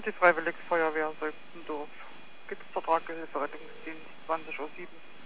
für die Freiwillige Feuerwehr Seutendorf. Gebietsvertrag Gehilferettungsdienst 20:07 Uhr.